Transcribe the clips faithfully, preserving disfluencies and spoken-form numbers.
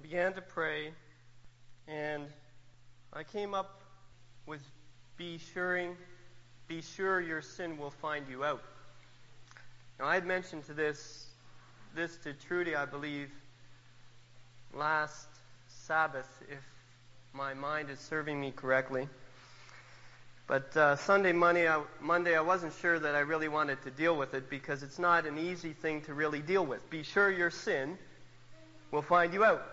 began to pray, and I came up with be sure, be sure your sin will find you out. Now, I had mentioned to this, this to Trudy, I believe, last Sabbath, if my mind is serving me correctly. But uh, Sunday, Monday I, Monday, I wasn't sure that I really wanted to deal with it because it's not an easy thing to really deal with. Be sure your sin will find you out.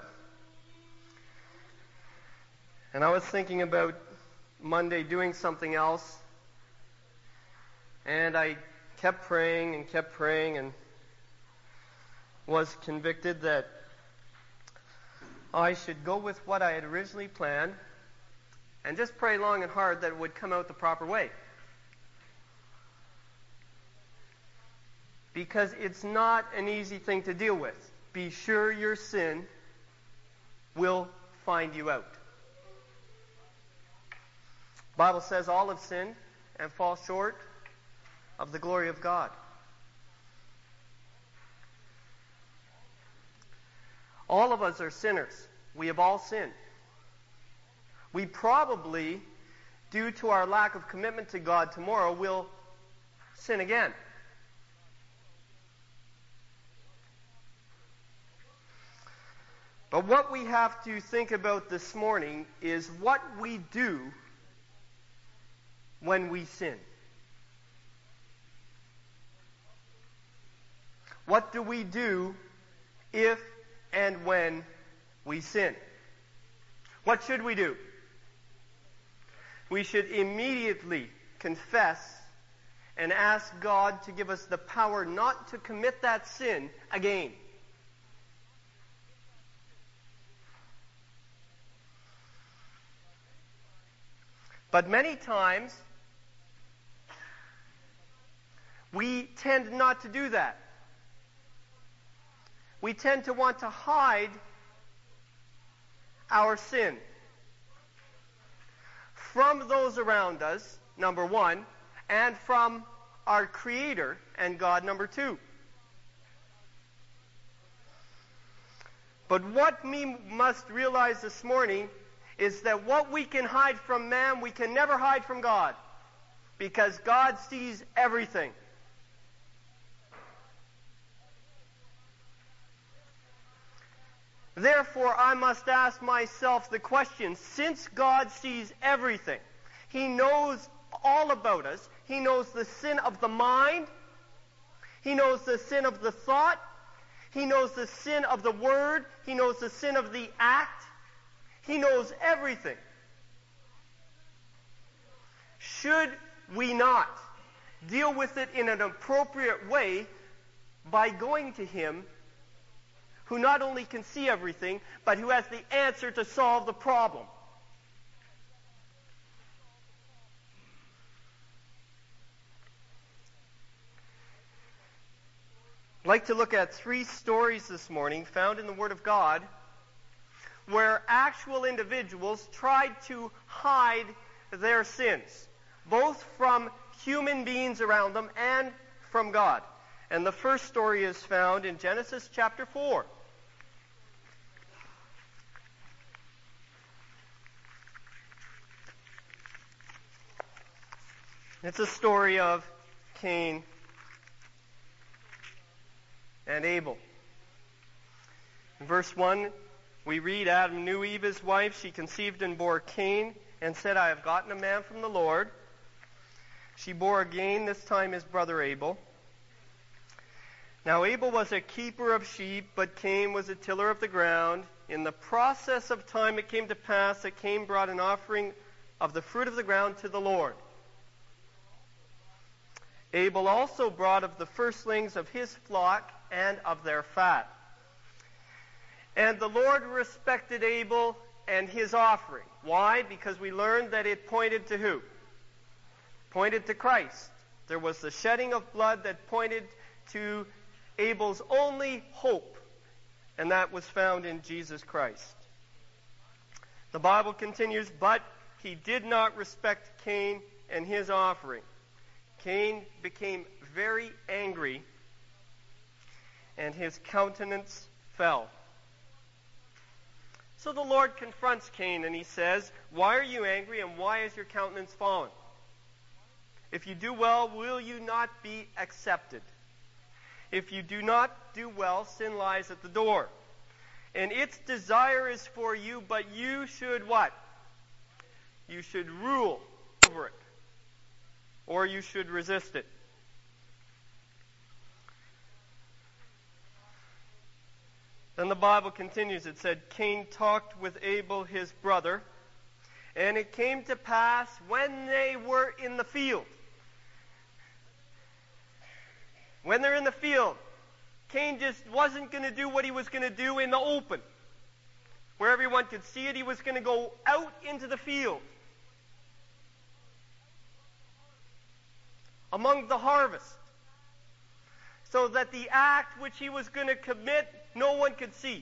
And I was thinking about Monday doing something else, and I kept praying and kept praying and was convicted that I should go with what I had originally planned and just pray long and hard that it would come out the proper way. Because it's not an easy thing to deal with. Be sure your sin will find you out. The Bible says all have sinned and fall short of the glory of God. All of us are sinners. We have all sinned. We probably, due to our lack of commitment to God tomorrow, will sin again. But what we have to think about this morning is what we do when we sin. What do we do if and when we sin? What should we do? We should immediately confess and ask God to give us the power not to commit that sin again. But many times, we tend not to do that. We tend to want to hide our sin from those around us, number one, and from our Creator and God, number two. But what we must realize this morning is that what we can hide from man, we can never hide from God, because God sees everything. Therefore, I must ask myself the question, since God sees everything, He knows all about us, He knows the sin of the mind, He knows the sin of the thought, He knows the sin of the word, He knows the sin of the act, He knows everything. Should we not deal with it in an appropriate way by going to Him, who not only can see everything, but who has the answer to solve the problem? I'd like to look at three stories this morning found in the Word of God where actual individuals tried to hide their sins, both from human beings around them and from God. And the first story is found in Genesis chapter four. It's a story of Cain and Abel. In verse one, we read, Adam knew Eve his wife. She conceived and bore Cain and said, I have gotten a man from the Lord. She bore again, this time his brother Abel. Now Abel was a keeper of sheep, but Cain was a tiller of the ground. In the process of time it came to pass that Cain brought an offering of the fruit of the ground to the Lord. Abel also brought of the firstlings of his flock and of their fat. And the Lord respected Abel and his offering. Why? Because we learned that it pointed to who? Pointed to Christ. There was the shedding of blood that pointed to Abel's only hope, and that was found in Jesus Christ. The Bible continues, but he did not respect Cain and his offering. Cain became very angry, and his countenance fell. So the Lord confronts Cain and he says, "Why are you angry and why is your countenance fallen? If you do well, will you not be accepted? If you do not do well, sin lies at the door. And its desire is for you, but you should" what? You should rule over it. Or you should resist it. Then the Bible continues. It said, Cain talked with Abel his brother, and it came to pass when they were in the field. When they're in the field, Cain just wasn't going to do what he was going to do in the open, where everyone could see it. He was going to go out into the field, among the harvest, so that the act which he was going to commit, no one could see.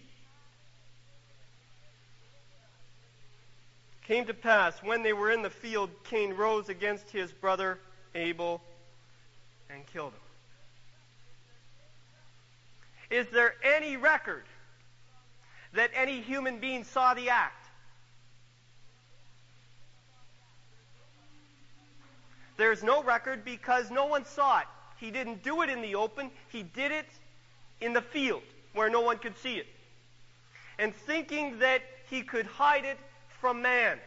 Came to pass, when they were in the field, Cain rose against his brother Abel and killed him. Is there any record that any human being saw the act? There's no record because no one saw it. He didn't do it in the open. He did it in the field where no one could see it. And thinking that he could hide it from man.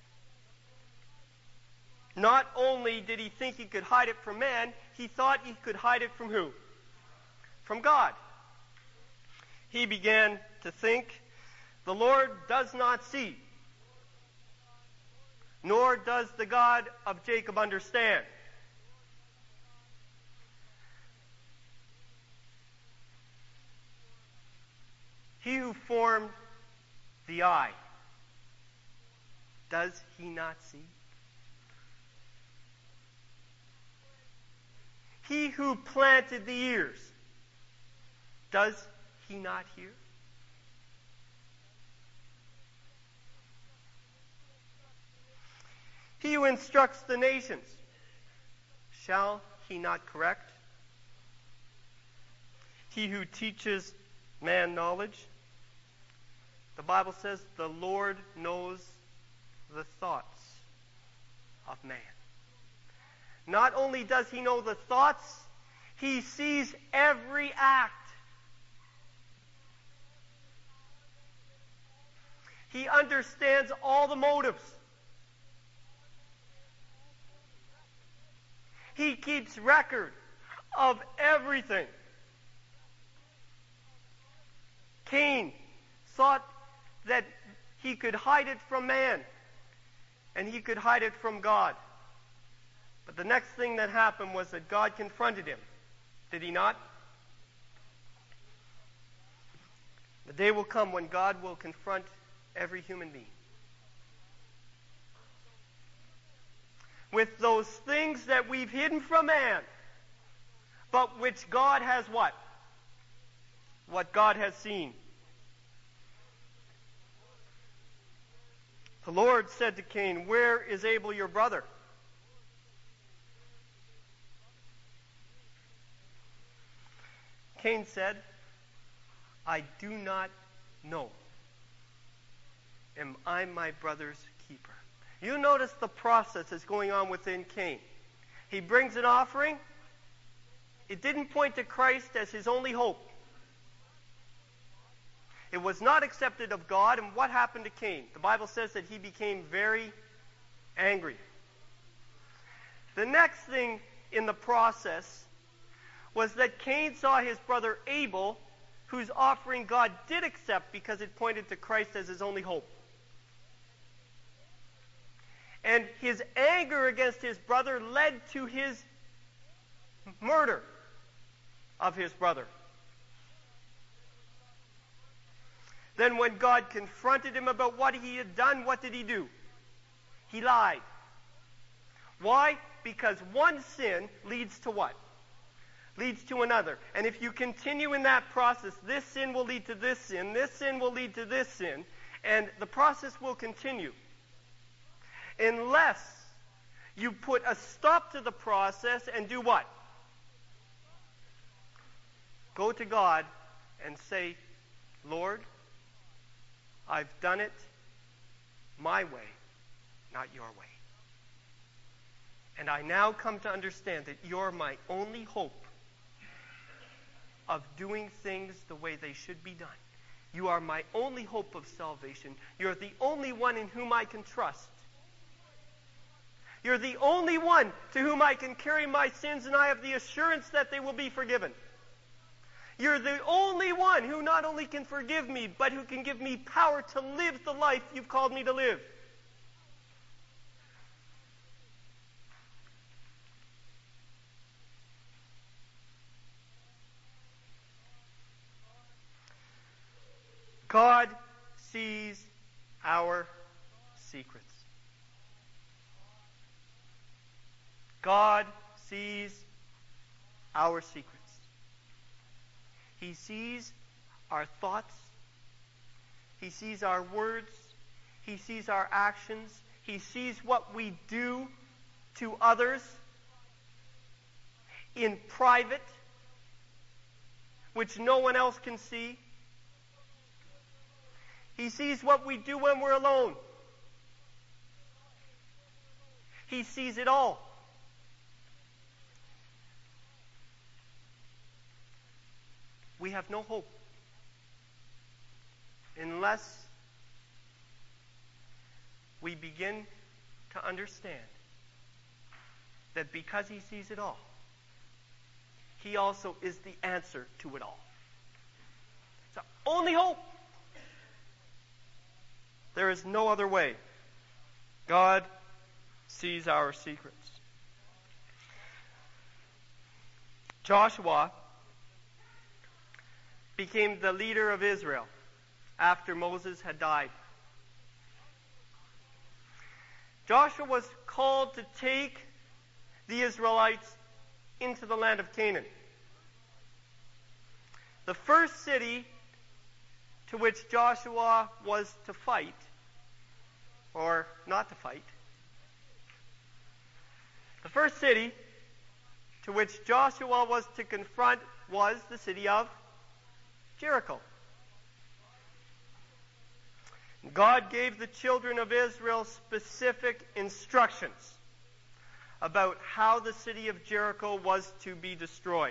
Not only did he think he could hide it from man, he thought he could hide it from who? From God. He began to think, the Lord does not see, nor does the God of Jacob understand. He who formed the eye, does he not see? He who planted the ears, does he not hear? He who instructs the nations, shall he not correct? He who teaches man knowledge, the Bible says the Lord knows the thoughts of man. Not only does he know the thoughts, he sees every act. He understands all the motives. He keeps record of everything. Cain thought that he could hide it from man, and he could hide it from God. But the next thing that happened was that God confronted him. Did he not? The day will come when God will confront every human being with those things that we've hidden from man, but which God has what? What God has seen. The Lord said to Cain, "Where is Abel your brother?" Cain said, "I do not know. Am I my brother's keeper?" You notice the process that's going on within Cain. He brings an offering. It didn't point to Christ as his only hope. It was not accepted of God, and what happened to Cain? The Bible says that he became very angry. The next thing in the process was that Cain saw his brother Abel, whose offering God did accept because it pointed to Christ as his only hope. And his anger against his brother led to his murder of his brother. Then when God confronted him about what he had done, what did he do? He lied. Why? Because one sin leads to what? Leads to another. And if you continue in that process, this sin will lead to this sin, this sin will lead to this sin, and the process will continue. Unless you put a stop to the process and do what? Go to God and say, "Lord, I've done it my way, not your way. And I now come to understand that you're my only hope of doing things the way they should be done. You are my only hope of salvation. You're the only one in whom I can trust. You're the only one to whom I can carry my sins, and I have the assurance that they will be forgiven. You're the only one who not only can forgive me, but who can give me power to live the life you've called me to live. God sees our secrets. God sees our secrets. He sees our thoughts. He sees our words. He sees our actions. He sees what we do to others in private, which no one else can see. He sees what we do when we're alone. He sees it all. We have no hope unless we begin to understand that because he sees it all, he also is the answer to it all. It's our only hope. There is no other way. God sees our secrets. Joshua became the leader of Israel after Moses had died. Joshua was called to take the Israelites into the land of Canaan. The first city to which Joshua was to fight, or not to fight, the first city to which Joshua was to confront was the city of Jericho. God gave the children of Israel specific instructions about how the city of Jericho was to be destroyed.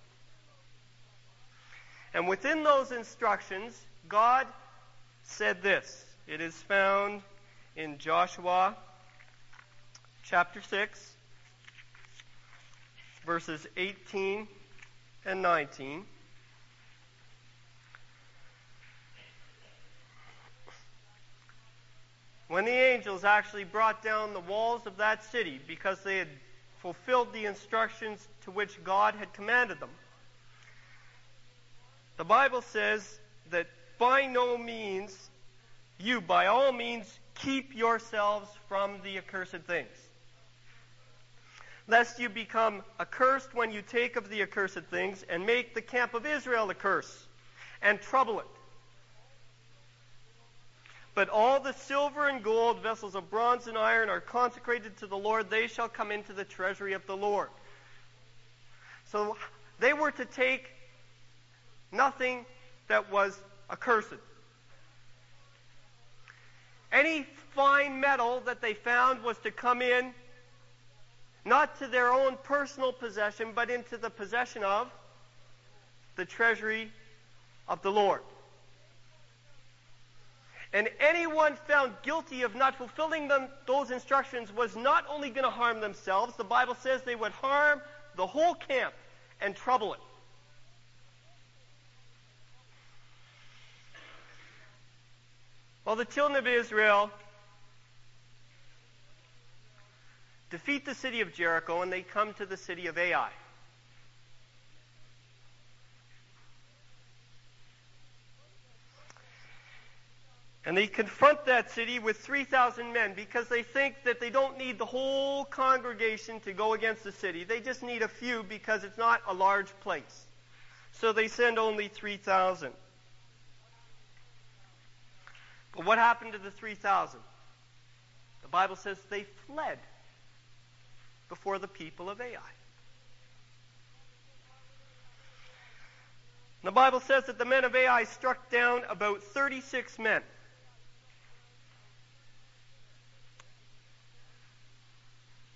And within those instructions, God said this. It is found in Joshua chapter six, verses eighteen and nineteen. When the angels actually brought down the walls of that city because they had fulfilled the instructions to which God had commanded them, the Bible says that by no means, you by all means, keep yourselves from the accursed things, lest you become accursed when you take of the accursed things and make the camp of Israel a curse and trouble it. But all the silver and gold, vessels of bronze and iron, are consecrated to the Lord. They shall come into the treasury of the Lord. So they were to take nothing that was accursed. Any fine metal that they found was to come in, not to their own personal possession, but into the possession of the treasury of the Lord. And anyone found guilty of not fulfilling them, those instructions was not only going to harm themselves, the Bible says they would harm the whole camp and trouble it. Well, the children of Israel defeat the city of Jericho, and they come to the city of Ai. And they confront that city with three thousand men because they think that they don't need the whole congregation to go against the city. They just need a few because it's not a large place. So they send only three thousand. But what happened to the three thousand? The Bible says they fled before the people of Ai. The Bible says that the men of Ai struck down about thirty-six men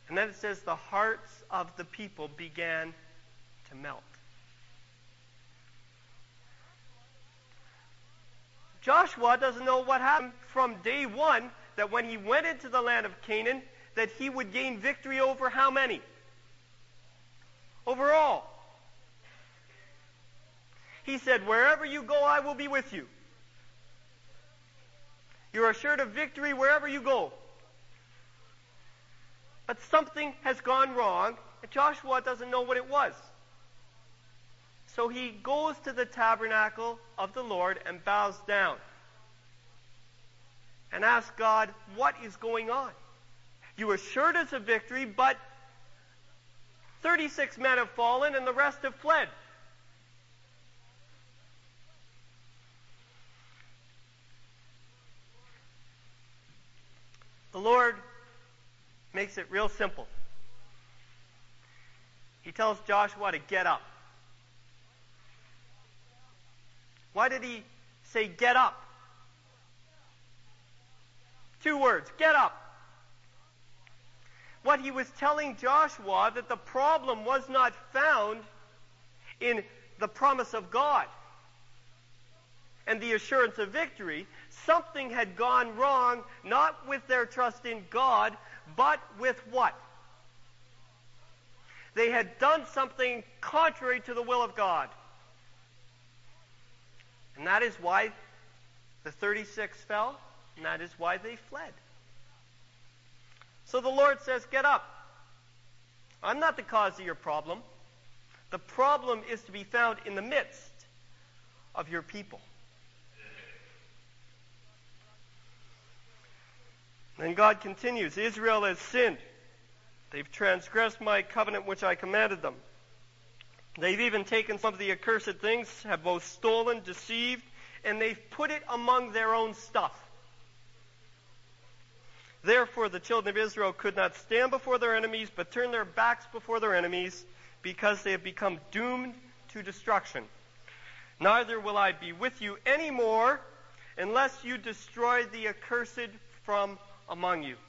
And then it says the hearts of the people began to melt. Joshua doesn't know what happened from day one, that when he went into the land of Canaan, that he would gain victory over how many? Over all. He said, wherever you go, I will be with you. You're assured of victory wherever you go. But something has gone wrong, and Joshua doesn't know what it was. So he goes to the tabernacle of the Lord and bows down and asks God, what is going on? You assured us of victory, but thirty-six men have fallen and the rest have fled. The Lord makes it real simple. He tells Joshua to get up. Why did he say get up? Two words, get up. What he was telling Joshua, that the problem was not found in the promise of God and the assurance of victory. Something had gone wrong, not with their trust in God, but with what? They had done something contrary to the will of God. And that is why the thirty-six fell, and that is why they fled. So the Lord says, get up. I'm not the cause of your problem. The problem is to be found in the midst of your people. Then God continues, Israel has sinned. They've transgressed my covenant which I commanded them. They've even taken some of the accursed things, have both stolen, deceived, and they've put it among their own stuff. Therefore the children of Israel could not stand before their enemies, but turned their backs before their enemies, because they have become doomed to destruction. Neither will I be with you any more, unless you destroy the accursed from among you.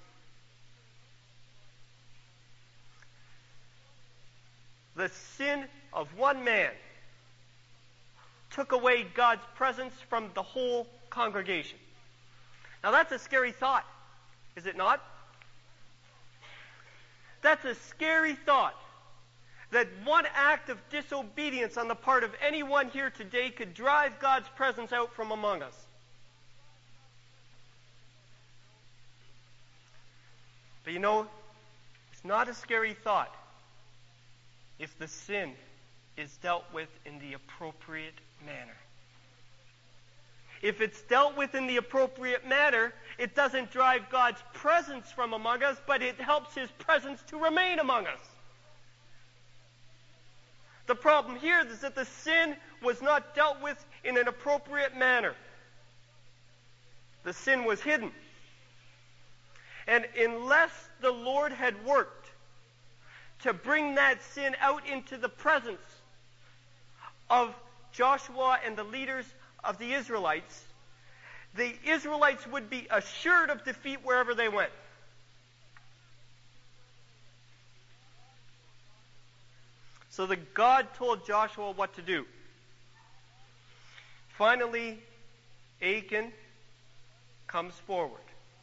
The sin of one man took away God's presence from the whole congregation. Now that's a scary thought, is it not? That's a scary thought, that one act of disobedience on the part of anyone here today could drive God's presence out from among us. But you know, it's not a scary thought if the sin is dealt with in the appropriate manner. If it's dealt with in the appropriate manner, it doesn't drive God's presence from among us, but it helps His presence to remain among us. The problem here is that the sin was not dealt with in an appropriate manner. The sin was hidden. And unless the Lord had worked to bring that sin out into the presence of Joshua and the leaders of the Israelites, the Israelites would be assured of defeat wherever they went. So that God told Joshua what to do. Finally, Achan comes forward.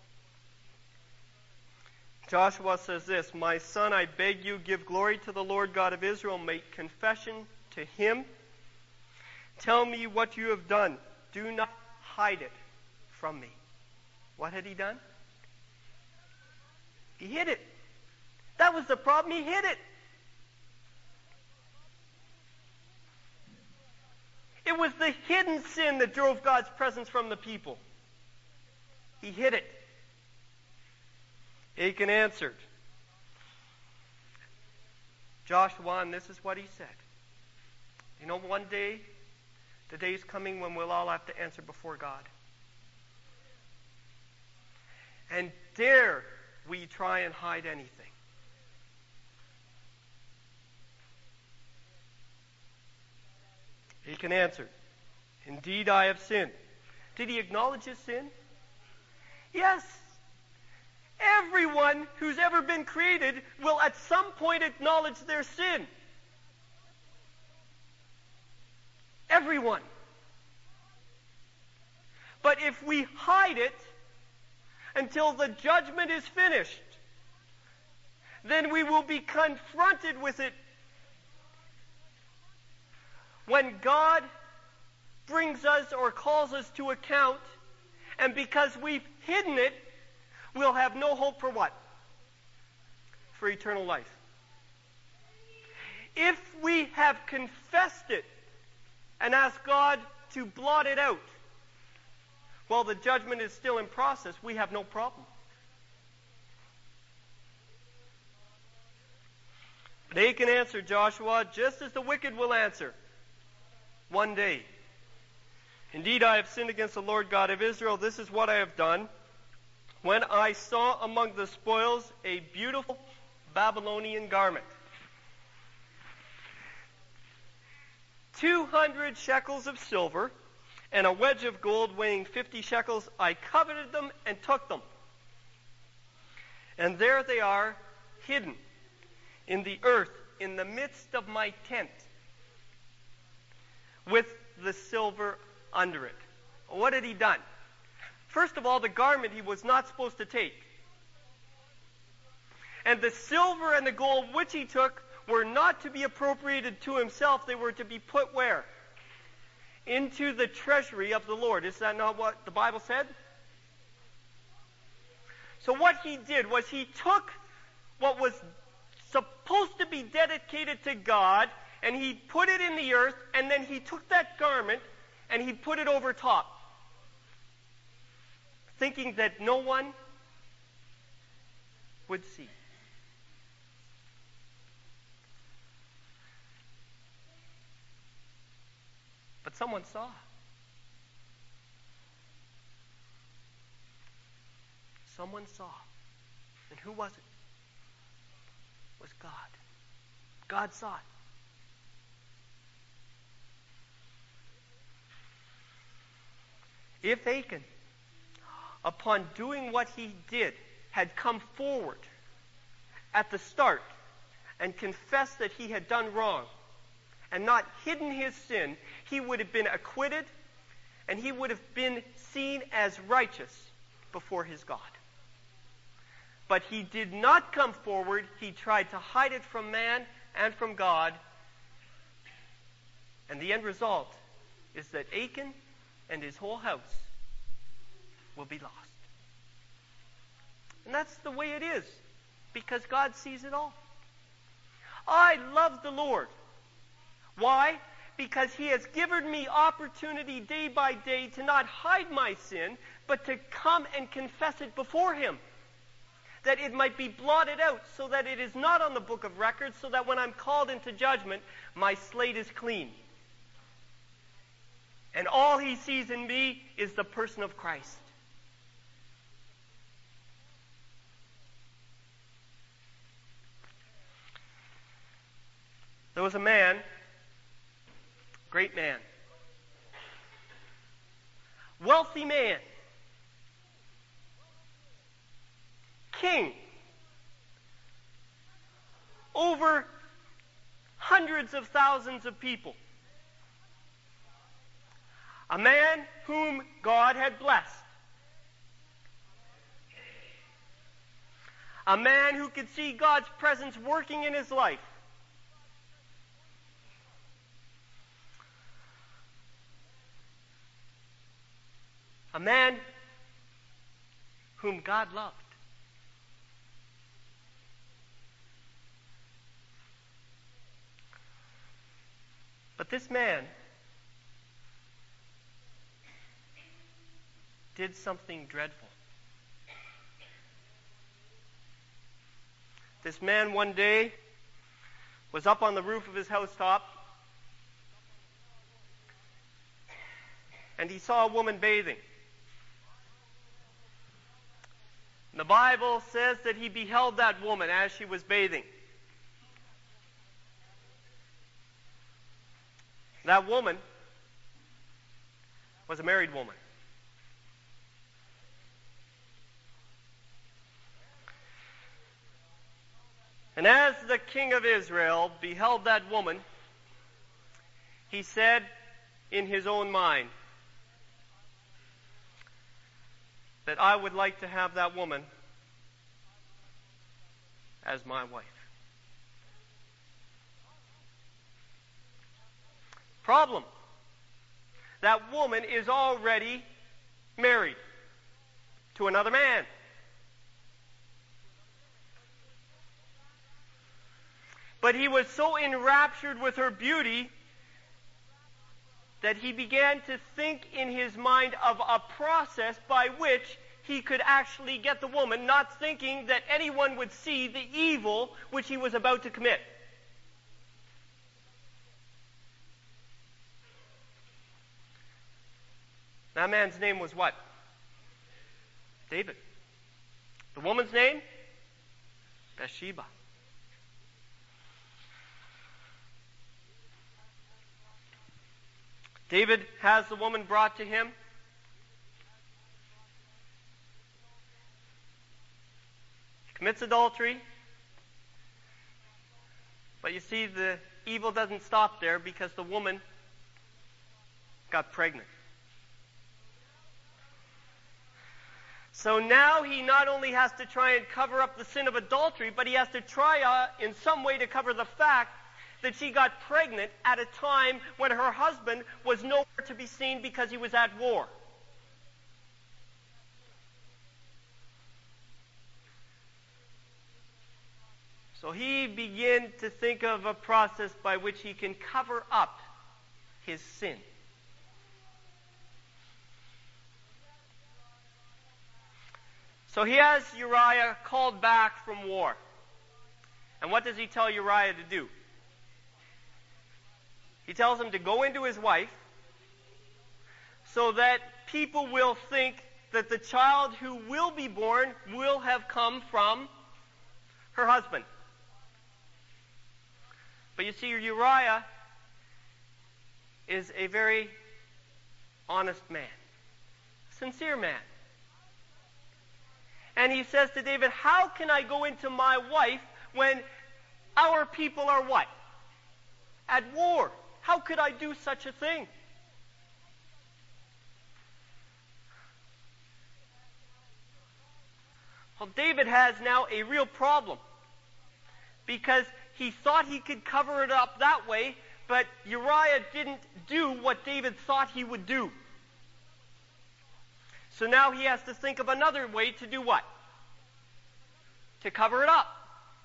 Joshua says this, my son, I beg you, give glory to the Lord God of Israel. Make confession to Him. Tell me what you have done. Do not hide it from me. What had he done? He hid it. That was the problem. He hid it. It was the hidden sin that drove God's presence from the people. He hid it. Achan answered Joshua, and this is what he said. You know, one day, the day is coming when we'll all have to answer before God. And dare we try and hide anything? Achan answered, indeed I have sinned. Did he acknowledge his sin? Yes. Everyone who's ever been created will at some point acknowledge their sin. Everyone. But if we hide it until the judgment is finished, then we will be confronted with it when God brings us or calls us to account, and because we've hidden it, we'll have no hope for what? For eternal life. If we have confessed it and asked God to blot it out while the judgment is still in process, we have no problem. But Achan answered Joshua, just as the wicked will answer one day. Indeed, I have sinned against the Lord God of Israel. This is what I have done. When I saw among the spoils a beautiful Babylonian garment, two hundred shekels of silver, and a wedge of gold weighing fifty shekels, I coveted them and took them. And there they are, hidden in the earth, in the midst of my tent, with the silver under it. What had he done? First of all, the garment he was not supposed to take. And the silver and the gold which he took were not to be appropriated to himself. They were to be put where? Into the treasury of the Lord. Is that not what the Bible said? So what he did was he took what was supposed to be dedicated to God, and he put it in the earth, and then he took that garment and he put it over top, thinking that no one would see. But someone saw. Someone saw. And who was it? It was God. God saw it. If Achan, upon doing what he did, had come forward at the start and confessed that he had done wrong and not hidden his sin, he would have been acquitted and he would have been seen as righteous before his God. But he did not come forward. He tried to hide it from man and from God. And the end result is that Achan and his whole house will be lost. And that's the way it is, because God sees it all. I love the Lord. Why? Because he has given me opportunity day by day to not hide my sin, but to come and confess it before him, that it might be blotted out, so that it is not on the book of records, so that when I'm called into judgment, my slate is clean. And all he sees in me is the person of Christ. There was a man, great man, wealthy man, king, over hundreds of thousands of people. A man whom God had blessed. A man who could see God's presence working in his life. A man whom God loved. But this man did something dreadful. This man one day was up on the roof of his housetop, and he saw a woman bathing. The Bible says that he beheld that woman as she was bathing. That woman was a married woman. And as the king of Israel beheld that woman, he said in his own mind that I would like to have that woman as my wife. Problem. That woman is already married to another man. But he was so enraptured with her beauty that he began to think in his mind of a process by which he could actually get the woman, not thinking that anyone would see the evil which he was about to commit. That man's name was what? David. The woman's name? Bathsheba. David has the woman brought to him. He commits adultery. But you see, the evil doesn't stop there because the woman got pregnant. So now he not only has to try and cover up the sin of adultery, but he has to try uh, in some way to cover the fact that she got pregnant at a time when her husband was nowhere to be seen because he was at war. So he began to think of a process by which he can cover up his sin. So he has Uriah called back from war. And what does he tell Uriah to do? He tells him to go into his wife so that people will think that the child who will be born will have come from her husband. But you see, Uriah is a very honest man, sincere man. And he says to David, how can I go into my wife when our people are what? At war. How could I do such a thing? Well, David has now a real problem because he thought he could cover it up that way, but Uriah didn't do what David thought he would do. So now he has to think of another way to do what? To cover it up.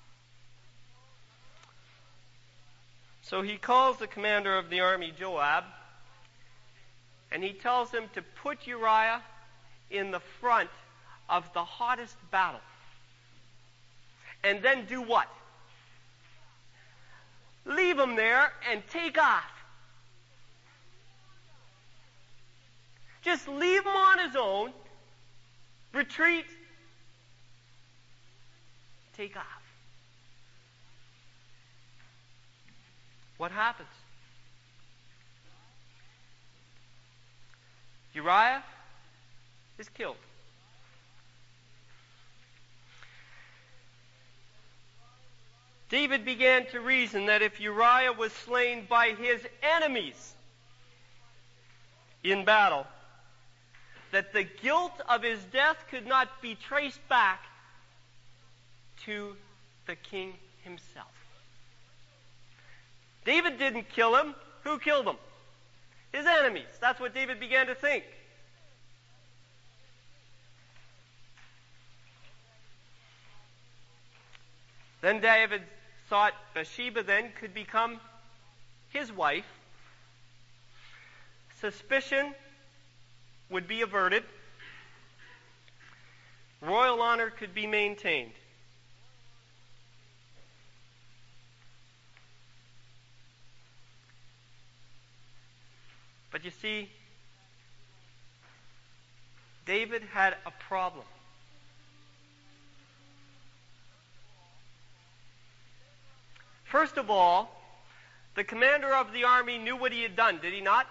So he calls the commander of the army, Joab, and he tells him to put Uriah in the front of the hottest battle. And then do what? Leave him there and take off. Just leave him on his own, retreat, take off. What happens? Uriah is killed. David began to reason that if Uriah was slain by his enemies in battle, that the guilt of his death could not be traced back to the king himself. David didn't kill him. Who killed him? His enemies. That's what David began to think. Then David thought Bathsheba then could become his wife. Suspicion would be averted. Royal honor could be maintained. But you see, David had a problem. First of all, the commander of the army knew what he had done, did he not?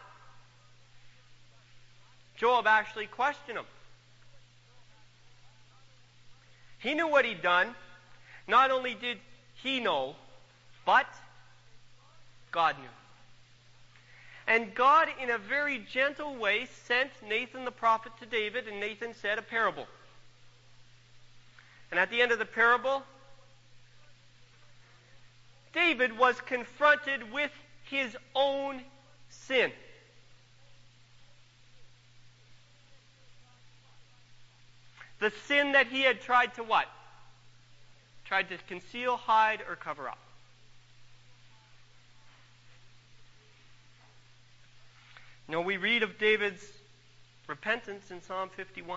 Joab actually questioned him. He knew what he'd done. Not only did he know, but God knew. And God, in a very gentle way, sent Nathan the prophet to David, and Nathan said a parable. And at the end of the parable, David was confronted with his own sin. The sin that he had tried to what? Tried to conceal, hide, or cover up. You know, we read of David's repentance in Psalm fifty-one.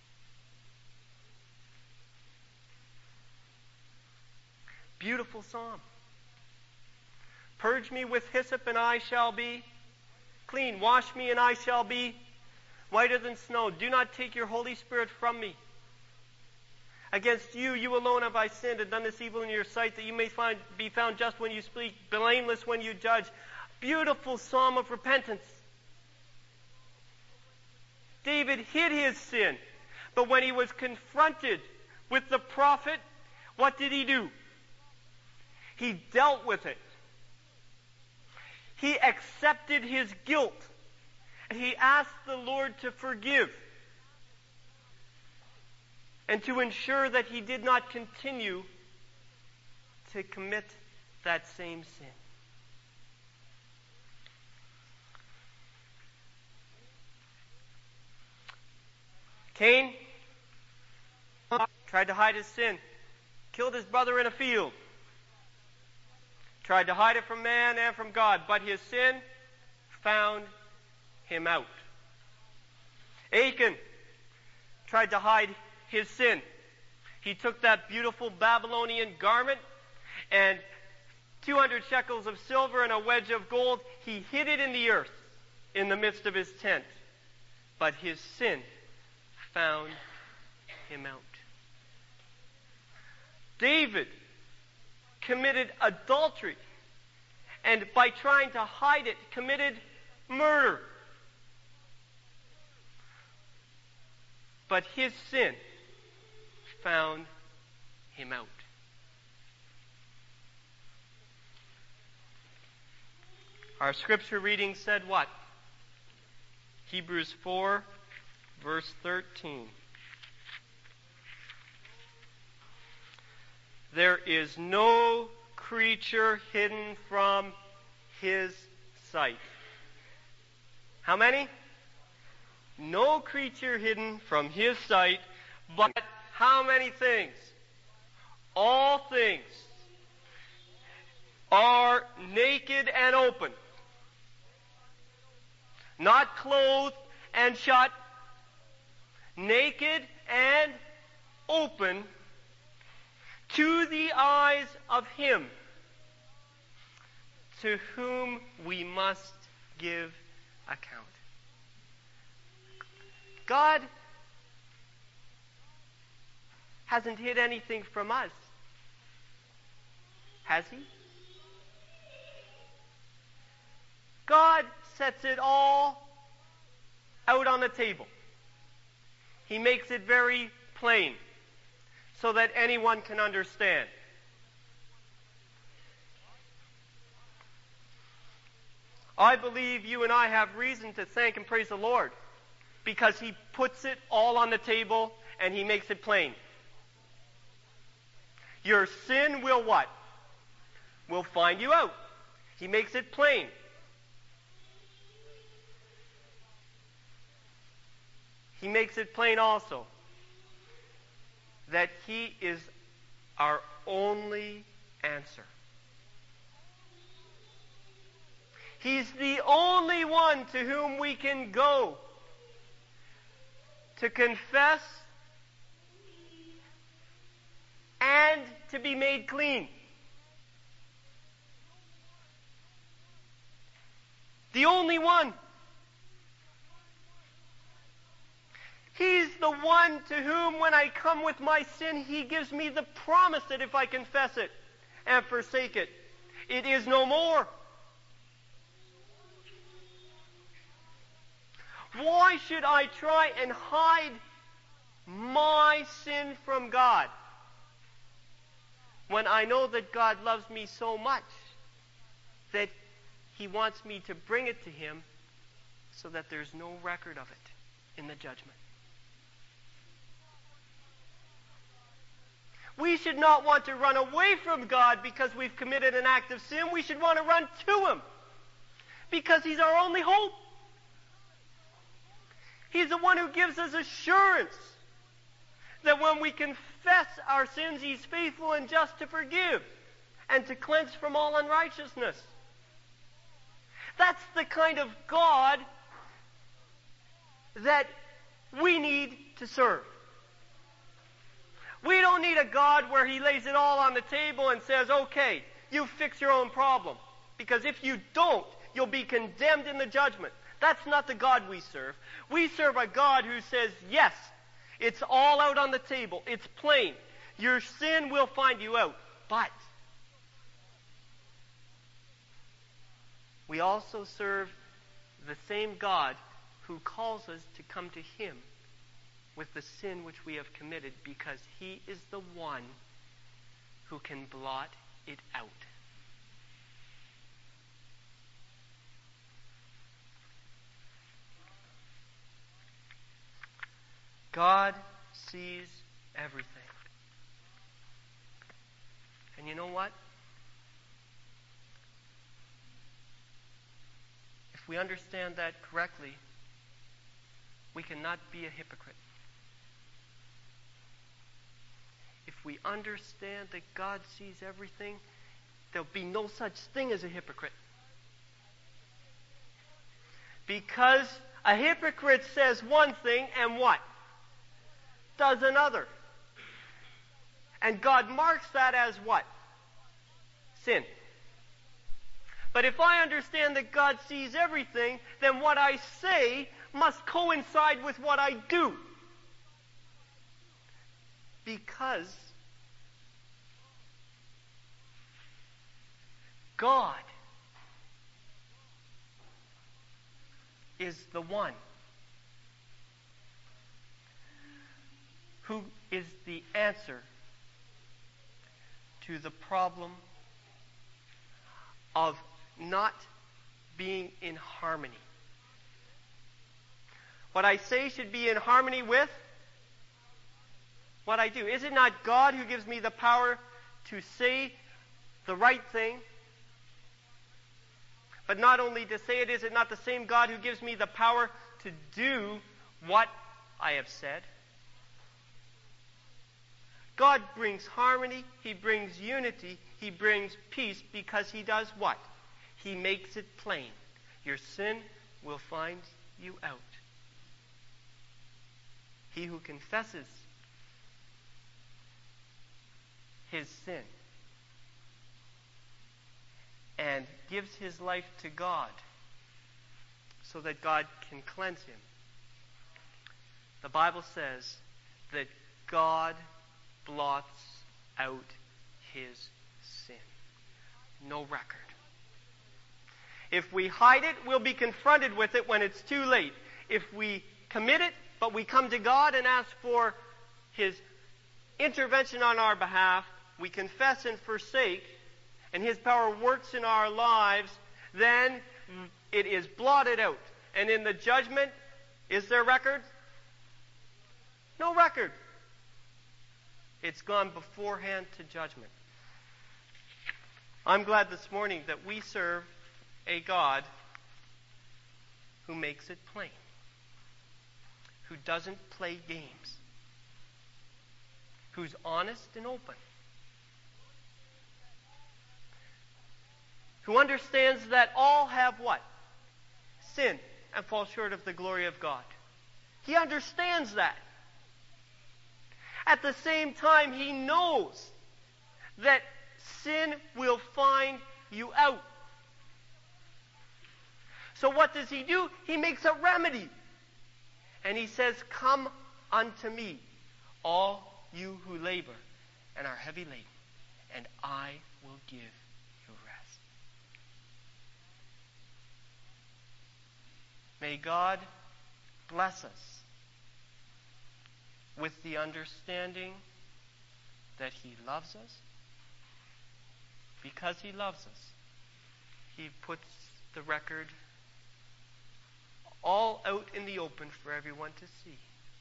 Beautiful psalm. Purge me with hyssop and I shall be clean. Wash me and I shall be whiter than snow. Do not take your Holy Spirit from me. Against you, you alone have I sinned and done this evil in your sight, that you may find, be found just when you speak, blameless when you judge. Beautiful psalm of repentance. David hid his sin, but when he was confronted with the prophet, what did he do? He dealt with it. He accepted his guilt, and he asked the Lord to forgive and to ensure that he did not continue to commit that same sin. Cain tried to hide his sin, killed his brother in a field, tried to hide it from man and from God, but his sin found him out. Achan tried to hide his sin. He took that beautiful Babylonian garment and two hundred shekels of silver and a wedge of gold. He hid it in the earth in the midst of his tent. But his sin found him out. David committed adultery, and by trying to hide it, committed murder. But his sin found him out. Our scripture reading said what? Hebrews four, verse thirteen. There is no creature hidden from his sight. How many? No creature hidden from his sight, but how many things? All things are naked and open. Not clothed and shut. Naked and open to the eyes of him to whom we must give account. God hasn't hid anything from us, has he? God sets it all out on the table. He makes it very plain so that anyone can understand. I believe you and I have reason to thank and praise the Lord because he puts it all on the table and he makes it plain. Your sin will what? Will find you out. He makes it plain. He makes it plain also that he is our only answer. He's the only one to whom we can go to confess and to be made clean. The only one. He's the one to whom, when I come with my sin, he gives me the promise that if I confess it and forsake it, it is no more. Why should I try and hide my sin from God when I know that God loves me so much that he wants me to bring it to him so that there's no record of it in the judgment. We should not want to run away from God because we've committed an act of sin. We should want to run to him because he's our only hope. He's the one who gives us assurance that when we confess our sins, he's faithful and just to forgive and to cleanse from all unrighteousness. That's the kind of God that we need to serve. We don't need a God where he lays it all on the table and says, okay, you fix your own problem. Because if you don't, you'll be condemned in the judgment. That's not the God we serve. We serve a God who says, yes, it's all out on the table. It's plain. Your sin will find you out. But we also serve the same God who calls us to come to him with the sin which we have committed, because he is the one who can blot it out. God sees everything. And you know what? If we understand that correctly, we cannot be a hypocrite. If we understand that God sees everything, there'll be no such thing as a hypocrite. Because a hypocrite says one thing and what? Does another. And God marks that as what? Sin. But if I understand that God sees everything, then what I say must coincide with what I do. Because God is the one who is the answer to the problem of not being in harmony. What I say should be in harmony with what I do. Is it not God who gives me the power to say the right thing? But not only to say it, is it not the same God who gives me the power to do what I have said? God brings harmony, he brings unity, he brings peace because he does what? He makes it plain. Your sin will find you out. He who confesses his sin and gives his life to God so that God can cleanse him. The Bible says that God blots out his sin. No record. If we hide it, we'll be confronted with it when it's too late. If we commit it, but we come to God and ask for his intervention on our behalf, we confess and forsake, and his power works in our lives, then it is blotted out. And in the judgment, is there record? No record. It's gone beforehand to judgment. I'm glad this morning that we serve a God who makes it plain, who doesn't play games, who's honest and open, who understands that all have what? Sin and fall short of the glory of God. He understands that. At the same time, he knows that sin will find you out. So what does he do? He makes a remedy. And he says, "Come unto me, all you who labor and are heavy laden, and I will give you rest." May God bless us with the understanding that he loves us, because he loves us, he puts the record all out in the open for everyone to see.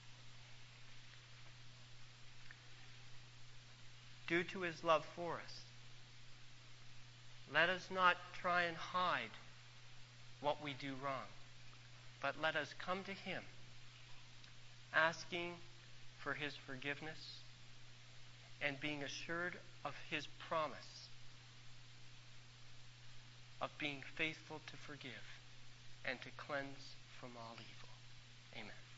Due to his love for us, let us not try and hide what we do wrong, but let us come to him, asking for his forgiveness and being assured of his promise of being faithful to forgive and to cleanse from all evil. Amen.